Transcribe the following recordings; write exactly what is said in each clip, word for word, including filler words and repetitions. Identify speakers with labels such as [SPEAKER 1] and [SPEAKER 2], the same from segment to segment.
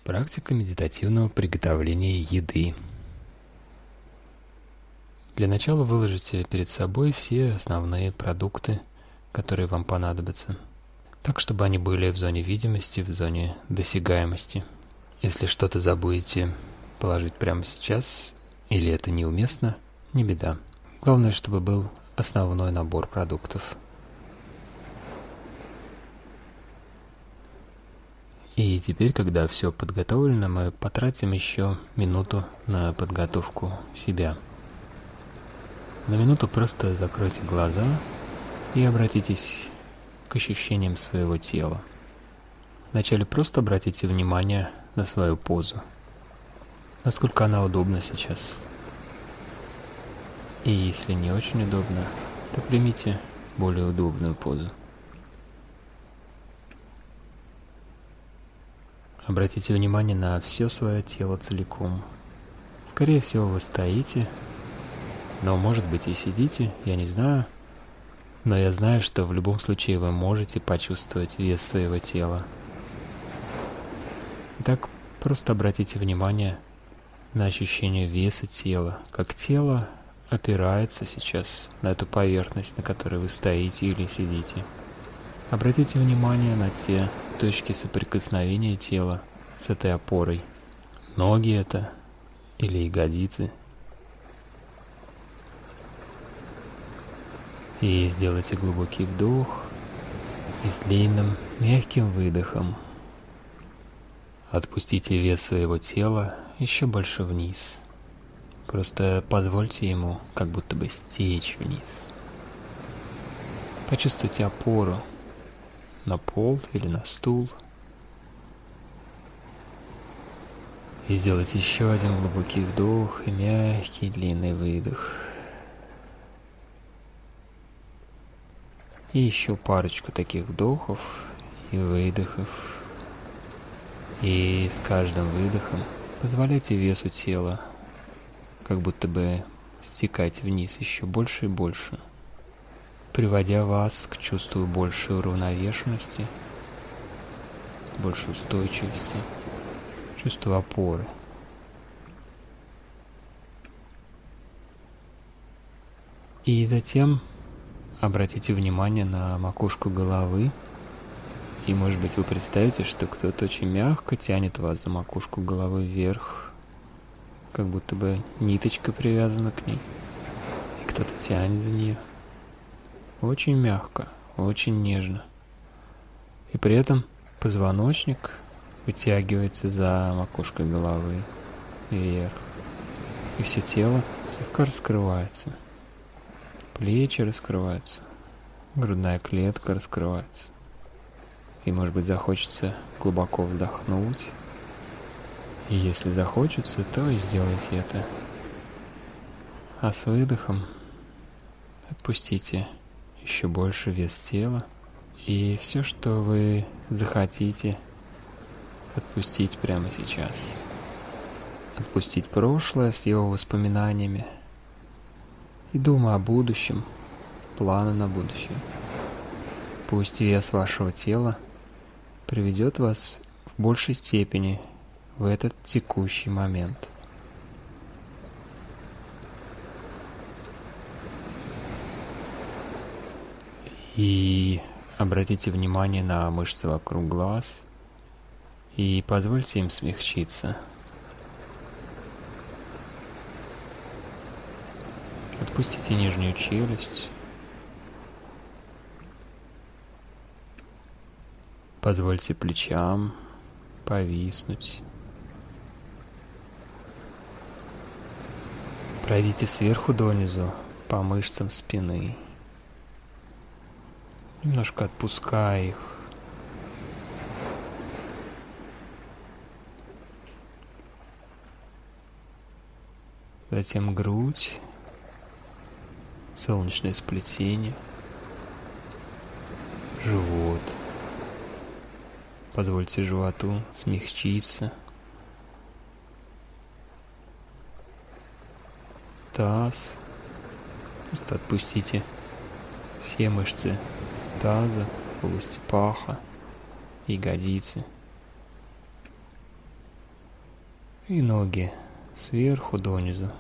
[SPEAKER 1] Практика медитативного приготовления еды. Для начала выложите перед собой все основные продукты, которые вам понадобятся, так, чтобы они были в зоне видимости, в зоне досягаемости. Если что-то забудете положить прямо сейчас, или это неуместно, не беда. Главное, чтобы был основной набор продуктов. И теперь, когда все подготовлено, мы потратим еще минуту на подготовку себя. На минуту просто закройте глаза и обратитесь к ощущениям своего тела. Вначале просто обратите внимание на свою позу, насколько она удобна сейчас. И если не очень удобно, то примите более удобную позу. Обратите внимание на все свое тело целиком. Скорее всего, вы стоите, но может быть и сидите, я не знаю. Но я знаю, что в любом случае вы можете почувствовать вес своего тела. Итак, просто обратите внимание на ощущение веса тела, как тело опирается сейчас на эту поверхность, на которой вы стоите или сидите. Обратите внимание на те точки соприкосновения тела с этой опорой. Ноги это или ягодицы. И сделайте глубокий вдох и с длинным мягким выдохом отпустите вес своего тела еще больше вниз. Просто позвольте ему как будто бы стечь вниз. Почувствуйте опору на пол или на стул. И сделайте еще один глубокий вдох и мягкий длинный выдох. И еще парочку таких вдохов и выдохов. И с каждым выдохом позволяйте весу тела как будто бы стекать вниз еще больше и больше, приводя вас к чувству большей уравновешенности, большей устойчивости, чувству опоры. И затем обратите внимание на макушку головы, и, может быть, вы представите, что кто-то очень мягко тянет вас за макушку головы вверх, как будто бы ниточка привязана к ней, и кто-то тянет за нее. Очень мягко, очень нежно. И при этом позвоночник вытягивается за макушкой головы вверх, и все тело слегка раскрывается. Плечи раскрываются, грудная клетка раскрывается. И, может быть, захочется глубоко вдохнуть. И если захочется, то и сделайте это. А с выдохом отпустите еще больше вес тела. И все, что вы захотите, отпустить прямо сейчас. Отпустить прошлое с его воспоминаниями. И думая о будущем, планы на будущее. Пусть вес вашего тела приведет вас в большей степени в этот текущий момент. И обратите внимание на мышцы вокруг глаз и позвольте им смягчиться. Отпустите нижнюю челюсть. Позвольте плечам повиснуть. Пройдите сверху донизу по мышцам спины, немножко отпуская их. Затем грудь, солнечное сплетение, живот. Позвольте животу смягчиться. Таз. Просто отпустите все мышцы таза, области паха, ягодицы. и ноги сверху донизу.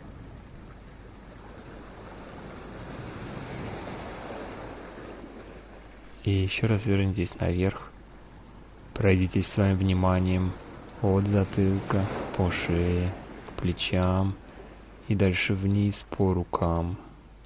[SPEAKER 1] И еще раз вернитесь наверх. Пройдитесь своим вниманием от затылка по шее, к плечам и дальше вниз по рукам.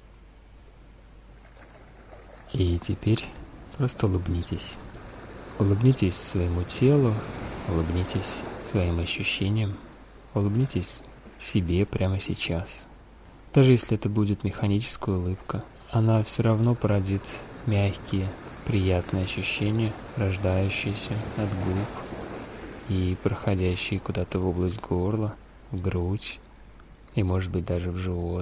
[SPEAKER 1] И теперь просто улыбнитесь. Улыбнитесь своему телу, улыбнитесь своим ощущениям, улыбнитесь себе прямо сейчас. Даже если это будет механическая улыбка, она все равно породит мягкие, приятные ощущения, рождающиеся от губ и проходящие куда-то в область горла, в грудь и, может быть, даже в живот.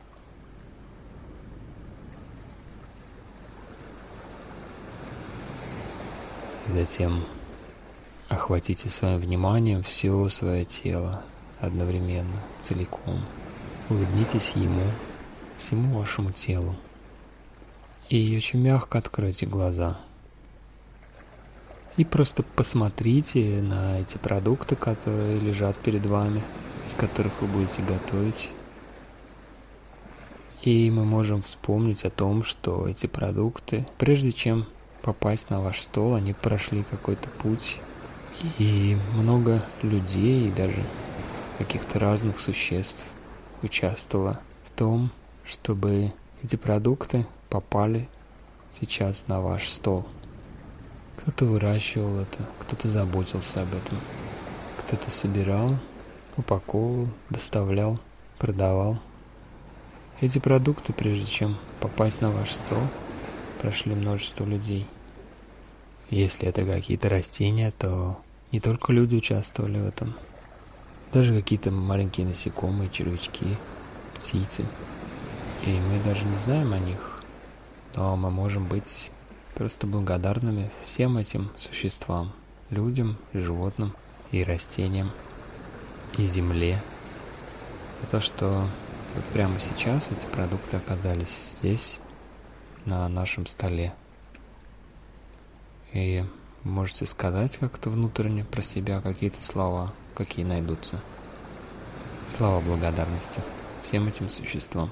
[SPEAKER 1] Затем охватите своим вниманием все свое тело одновременно, целиком. Улыбнитесь ему, всему вашему телу. И очень мягко откройте глаза. И просто посмотрите на эти продукты, которые лежат перед вами, из которых вы будете готовить. И мы можем вспомнить о том, что эти продукты, прежде чем попасть на ваш стол, они прошли какой-то путь. И много людей, и даже каких-то разных существ участвовало в том, чтобы эти продукты попали сейчас на ваш стол. Кто-то выращивал это, кто-то заботился об этом, кто-то собирал, упаковывал, доставлял, продавал. Эти продукты, прежде чем попасть на ваш стол, прошли множество людей. Если это какие-то растения, то не только люди участвовали в этом. Даже какие-то маленькие насекомые, червячки, птицы. И мы даже не знаем о них. Но мы можем быть просто благодарными всем этим существам, людям, животным и растениям, и земле, за то, что вот прямо сейчас эти продукты оказались здесь, на нашем столе. И можете сказать как-то внутренне про себя какие-то слова, какие найдутся. Слова благодарности всем этим существам.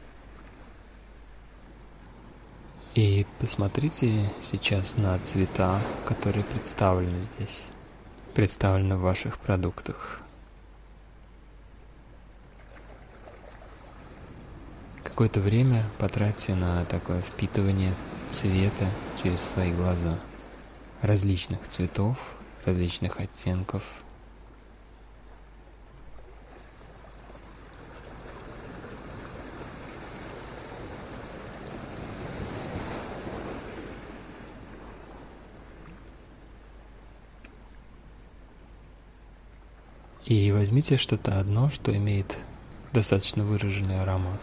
[SPEAKER 1] И посмотрите сейчас на цвета, которые представлены здесь, представлены в ваших продуктах. Какое-то время потратьте на такое впитывание цвета через свои глаза, различных цветов, различных оттенков. И возьмите что-то одно, что имеет достаточно выраженный аромат.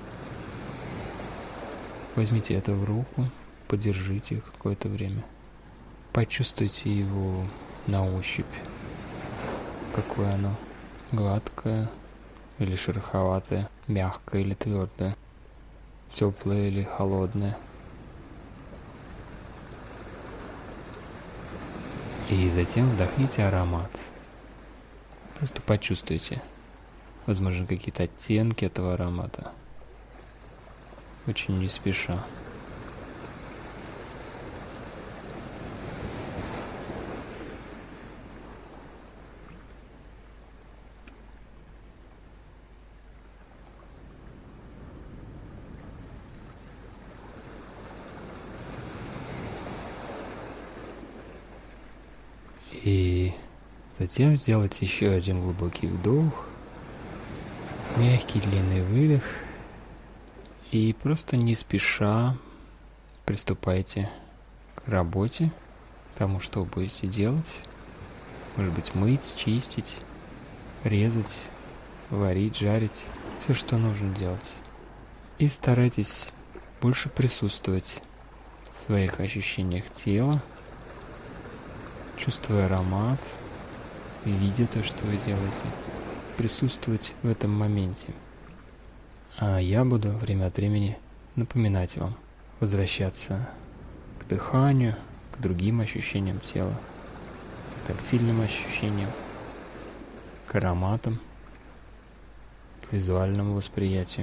[SPEAKER 1] Возьмите это в руку, подержите какое-то время. Почувствуйте его на ощупь. Какое оно? Гладкое или шероховатое, мягкое или твердое, теплое или холодное. И затем вдохните аромат. Просто почувствуйте, возможно, какие-то оттенки этого аромата. Очень не спеша. И затем сделайте еще один глубокий вдох, мягкий длинный выдох, и просто не спеша приступайте к работе, к тому, что вы будете делать. Может быть, мыть, чистить, резать, варить, жарить, все, что нужно делать. И старайтесь больше присутствовать в своих ощущениях тела, чувствуя аромат, видя то, что вы делаете, присутствовать в этом моменте. А я буду время от времени напоминать вам, возвращаться к дыханию, к другим ощущениям тела, к тактильным ощущениям. к ароматам, к визуальному восприятию.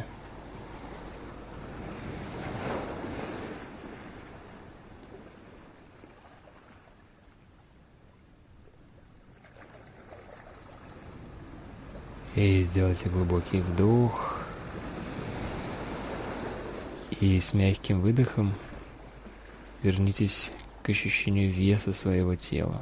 [SPEAKER 1] И сделайте глубокий вдох. И с мягким выдохом вернитесь к ощущению веса своего тела.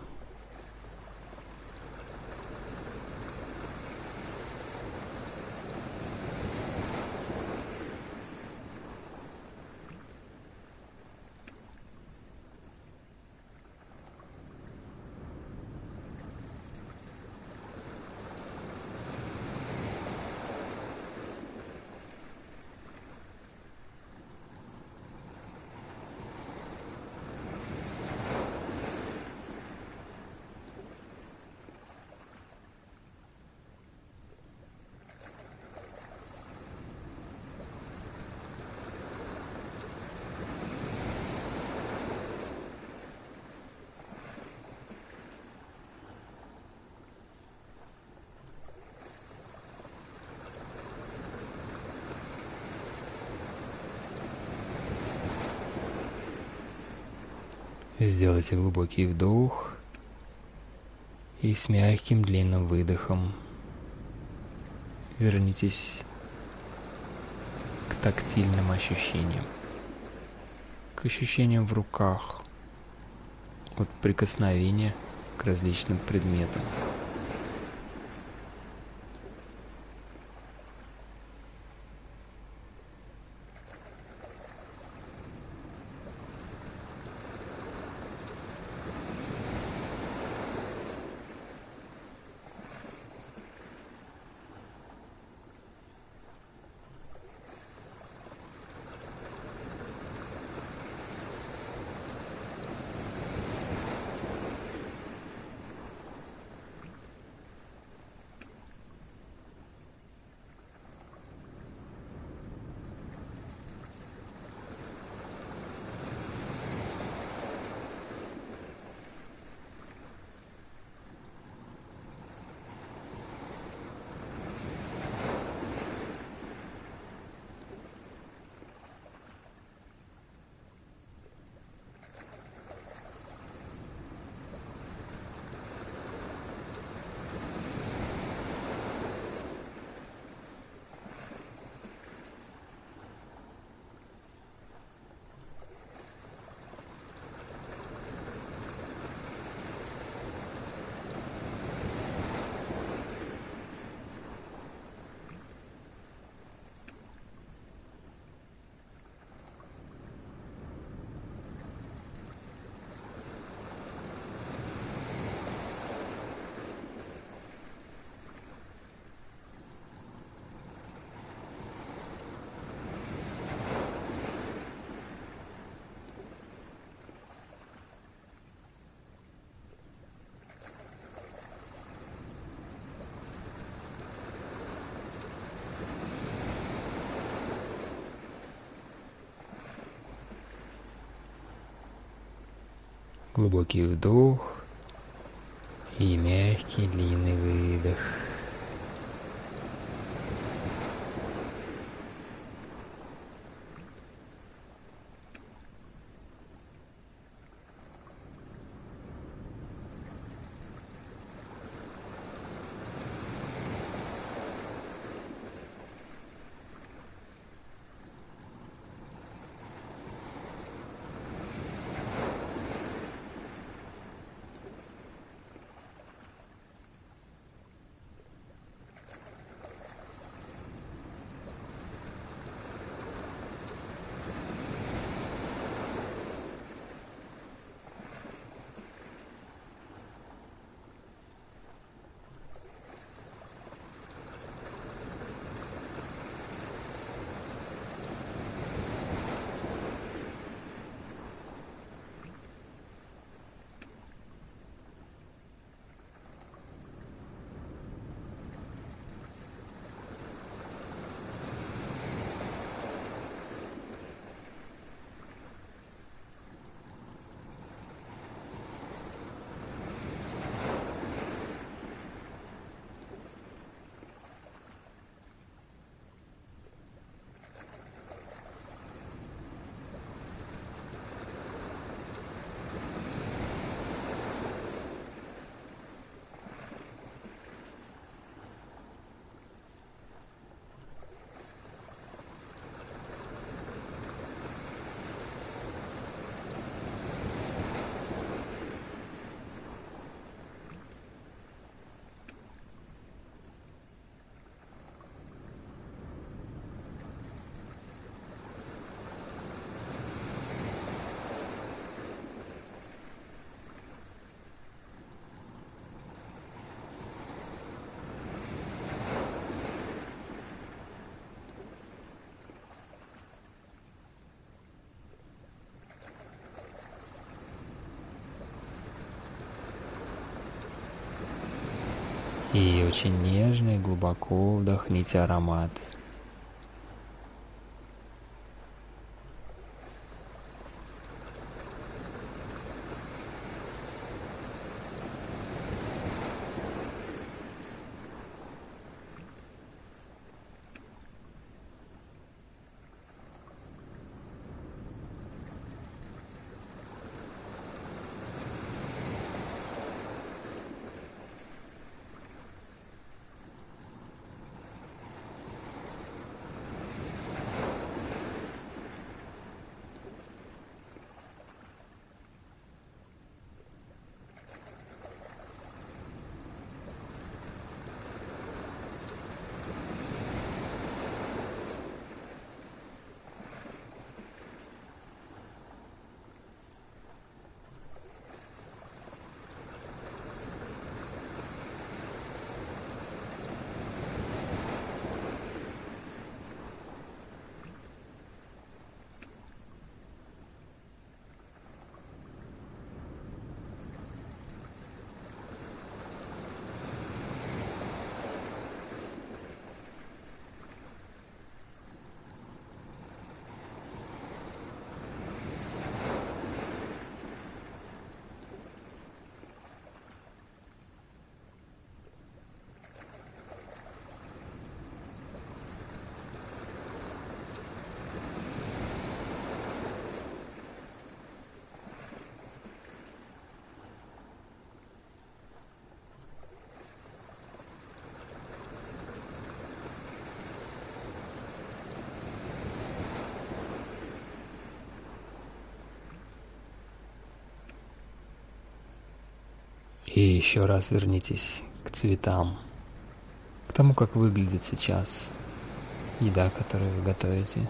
[SPEAKER 1] Сделайте глубокий вдох и с мягким длинным выдохом вернитесь к тактильным ощущениям, к ощущениям в руках от прикосновения к различным предметам. Глубокий вдох и мягкий длинный выдох. И очень нежно и глубоко вдохните аромат. И еще раз вернитесь к цветам, к тому, как выглядит сейчас еда, которую вы готовите.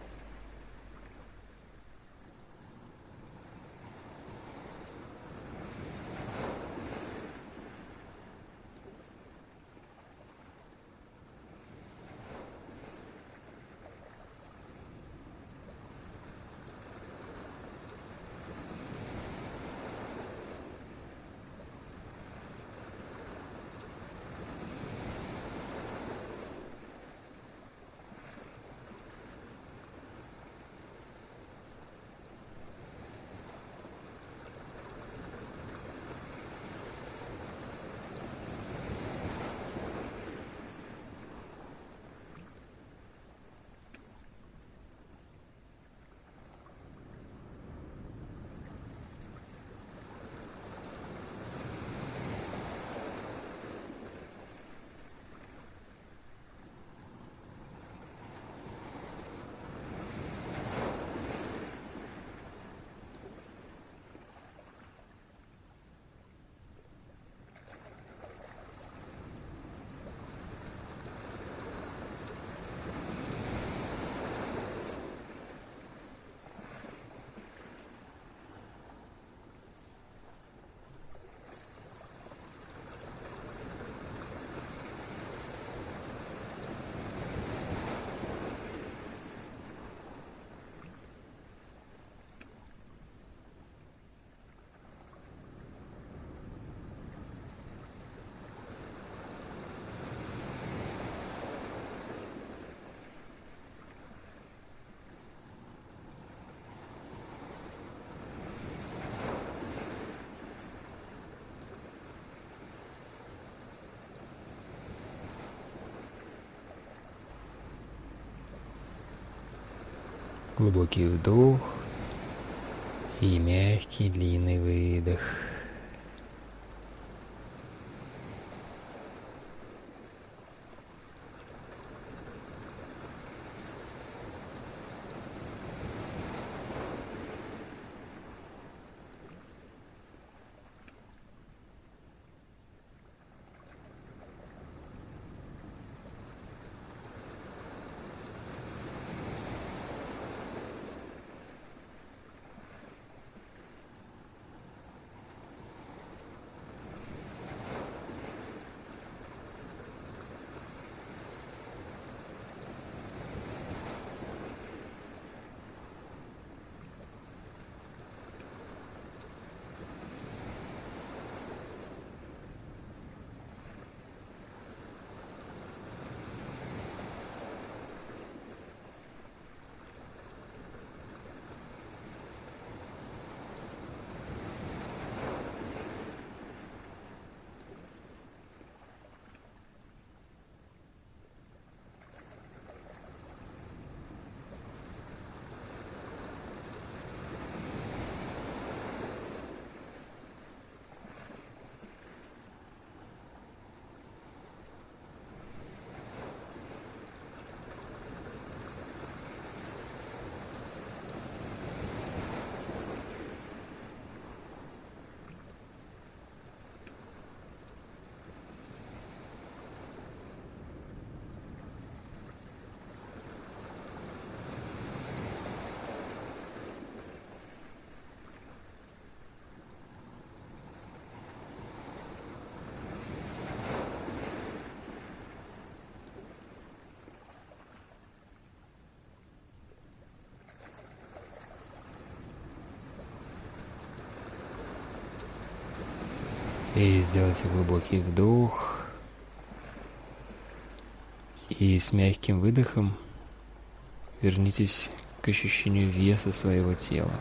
[SPEAKER 1] Глубокий вдох и мягкий длинный выдох. И сделайте глубокий вдох. И с мягким выдохом вернитесь к ощущению веса своего тела.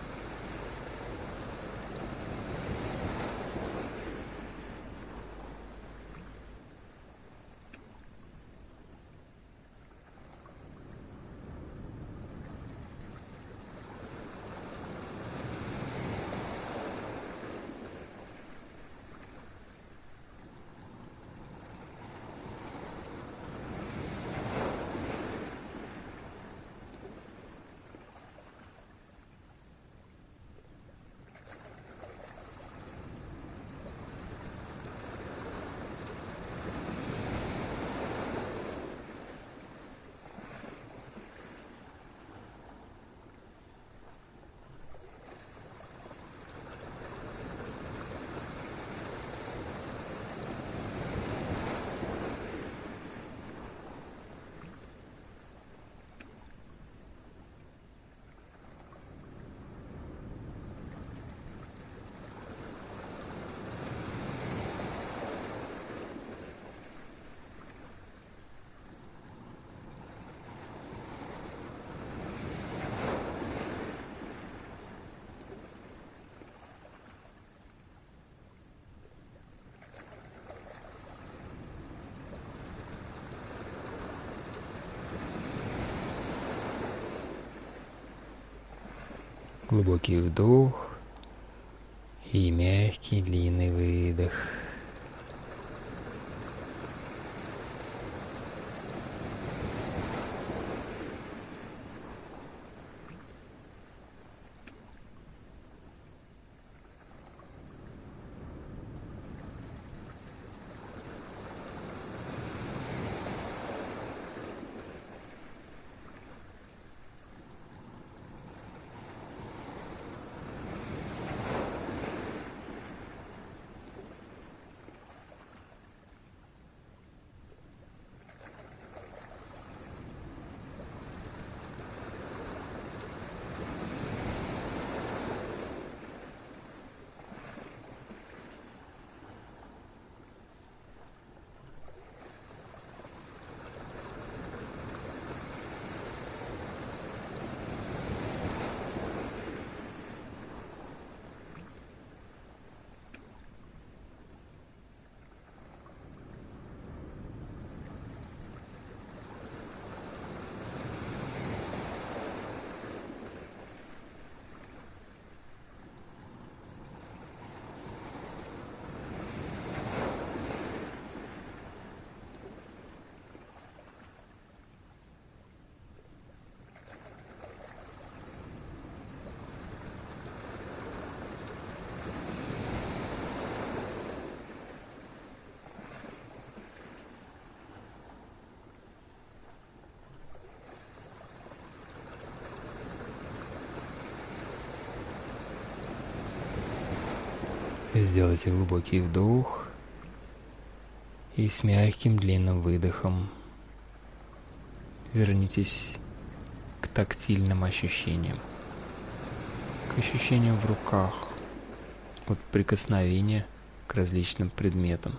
[SPEAKER 1] Глубокий вдох и мягкий длинный выдох. Сделайте глубокий вдох и с мягким длинным выдохом вернитесь к тактильным ощущениям, к ощущениям в руках, от прикосновения к различным предметам.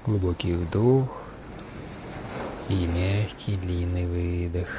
[SPEAKER 1] Глубокий вдох и мягкий длинный выдох.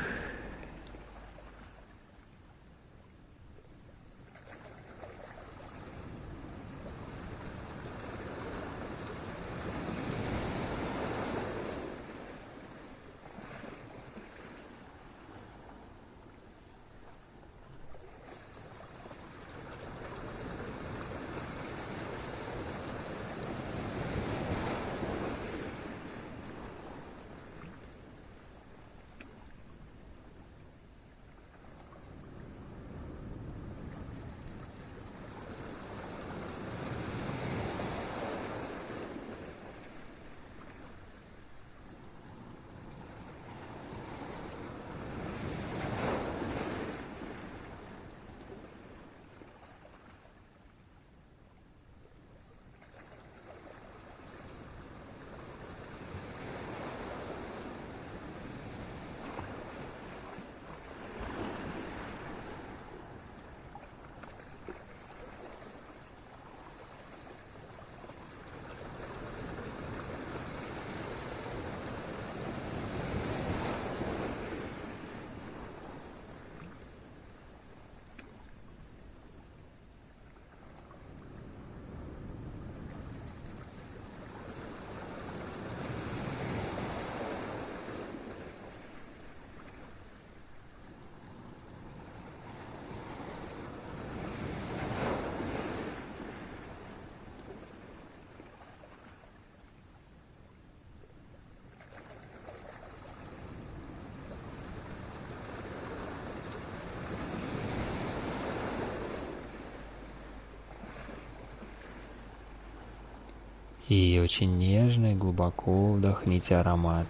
[SPEAKER 1] И очень нежно и глубоко вдохните аромат.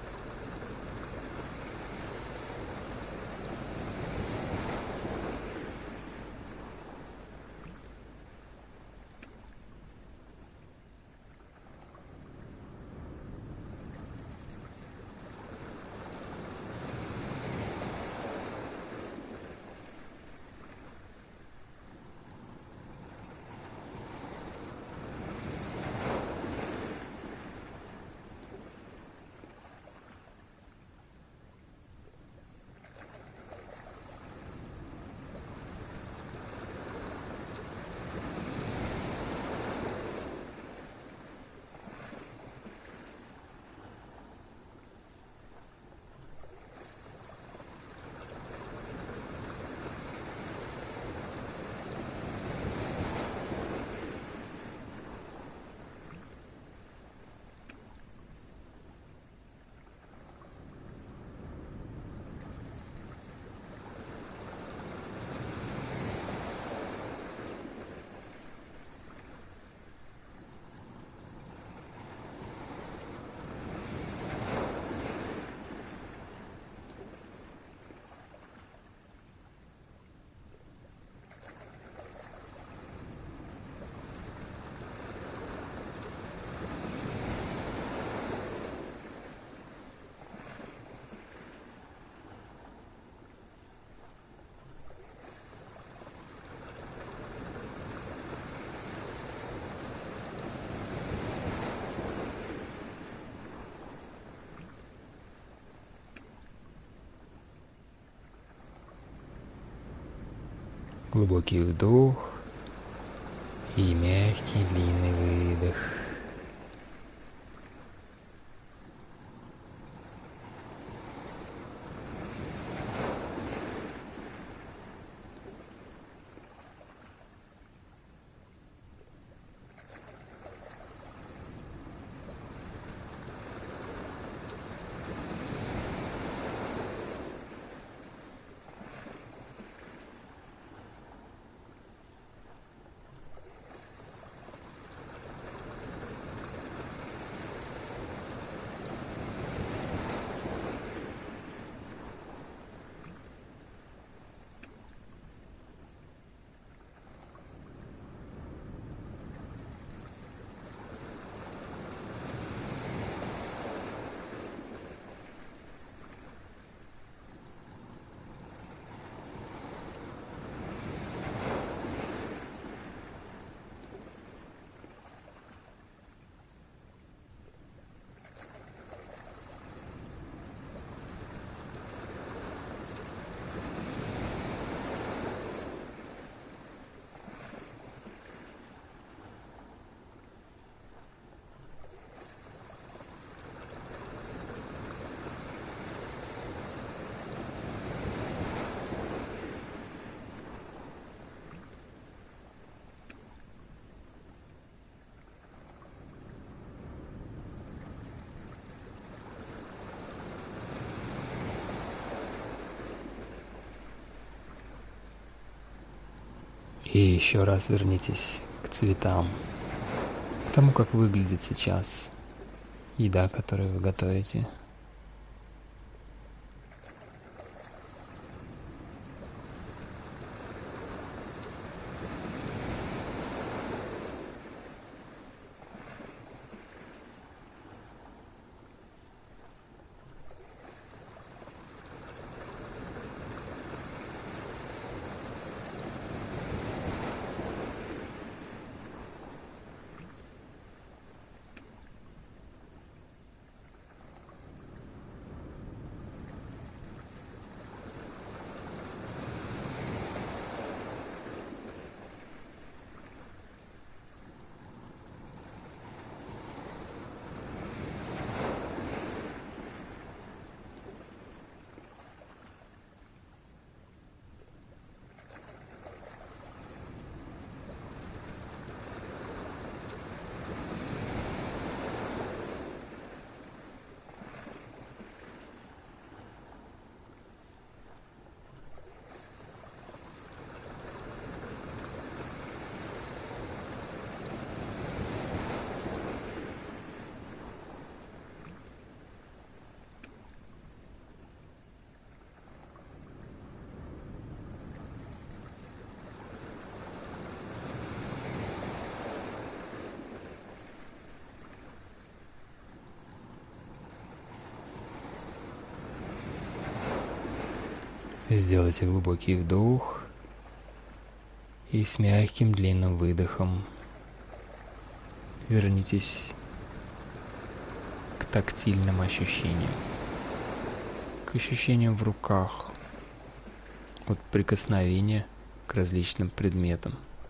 [SPEAKER 1] Глубокий вдох и мягкий длинный выдох. И еще раз вернитесь к цветам, к тому, как выглядит сейчас еда, которую вы готовите. Сделайте глубокий вдох и с мягким длинным выдохом вернитесь к тактильным ощущениям, к ощущениям в руках, от прикосновения к различным предметам.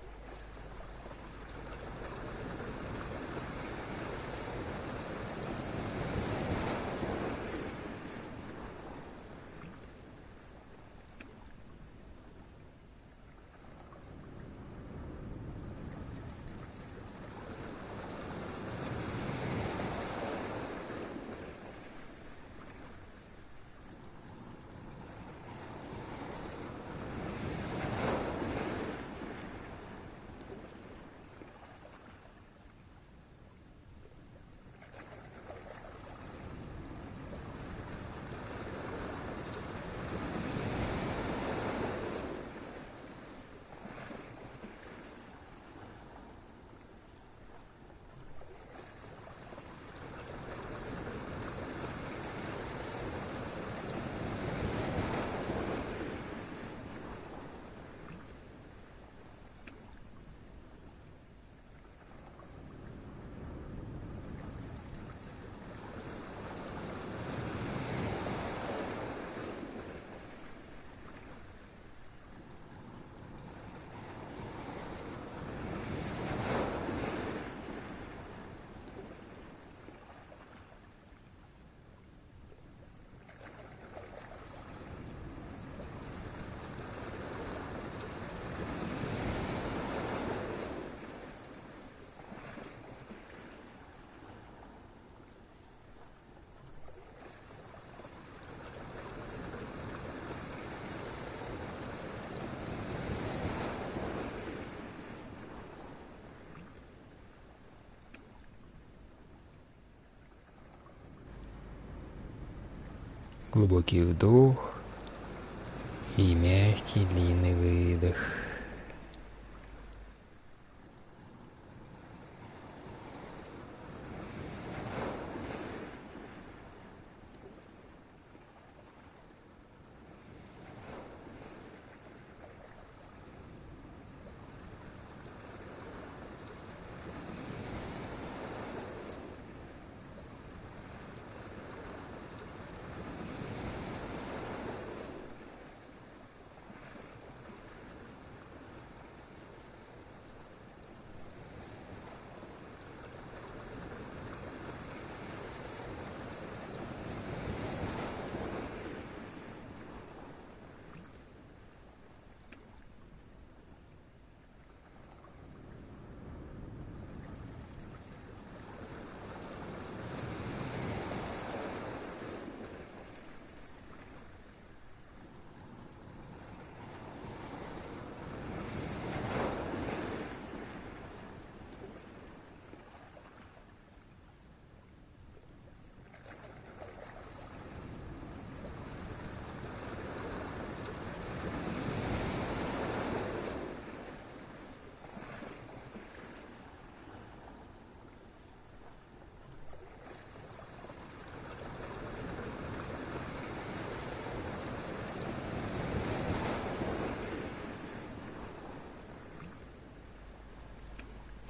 [SPEAKER 1] Глубокий вдох и мягкий длинный выдох.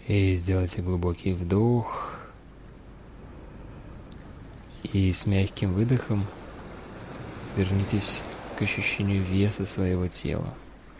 [SPEAKER 1] И сделайте глубокий вдох. И с мягким выдохом вернитесь к ощущению веса своего тела.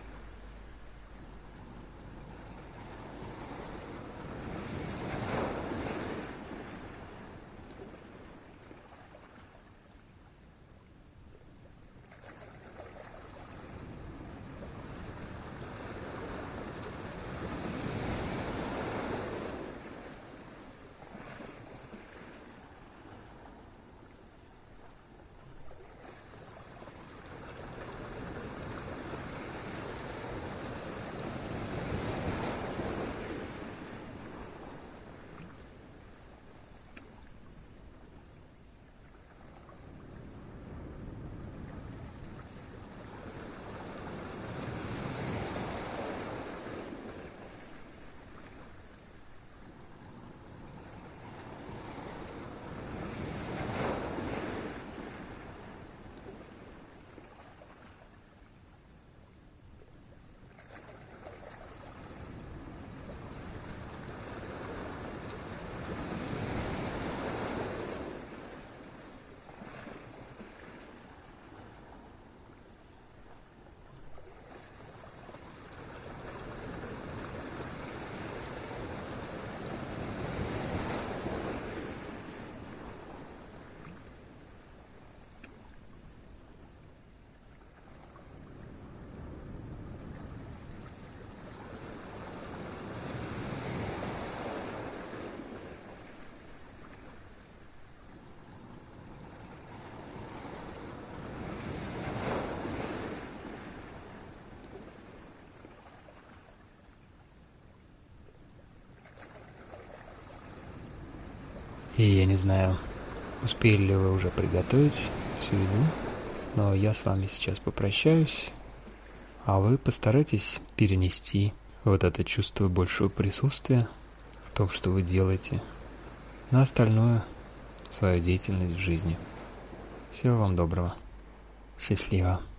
[SPEAKER 1] И я не знаю, успели ли вы уже приготовить всю еду, но я с вами сейчас попрощаюсь, а вы постарайтесь перенести вот это чувство большего присутствия в том, что вы делаете, на остальное свою деятельность в жизни. Всего вам доброго. Счастливо.